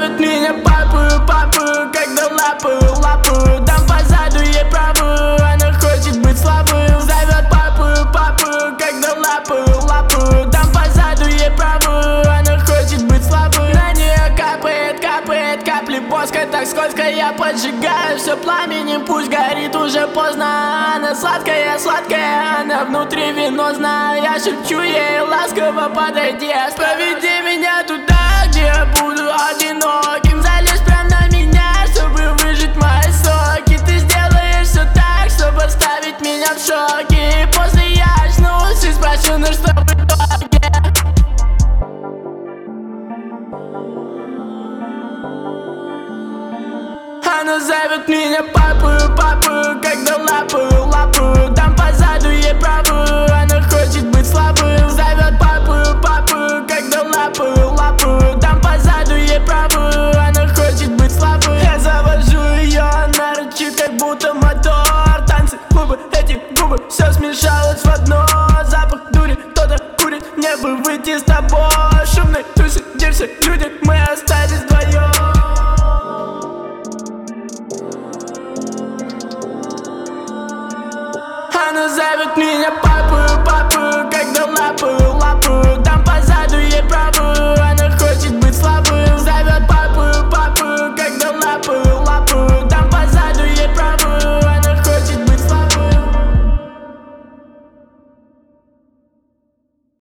зовет меня папу, когда лапу дам по заду ей правую, она хочет быть слабым. Зовет папу, когда лапу дам по заду ей правую, она хочет быть слабым. На нее капает капли воска, так скользко я поджигаю все пламенем, пусть горит, уже поздно. Она сладкая, она внутри венозна. Я шепчу ей ласково, подойди, проведи меня туда, где я буду одиноким. Залезь прям на меня, чтобы выжать мои соки. Ты сделаешь все так, чтобы оставить меня в шоке. И после я очнусь и спрошу, ну что в итоге. Она зовет меня папу, когда лапу дам по заду ей правую, она хочет быть слабым. Зовет папу, когда лапу дам по заду ей правую, она хочет быть слабым. Я завожу ее, она рычит, как будто мотор. Танцы, клубы, эти губы, все смешалось в одно. Запах дури, кто-то курит, мне бы выйти с тобой. Шумный тусит, где все люди, мы остались вдвоем. Она зовет меня папу, когда лапу дам по заду ей правую,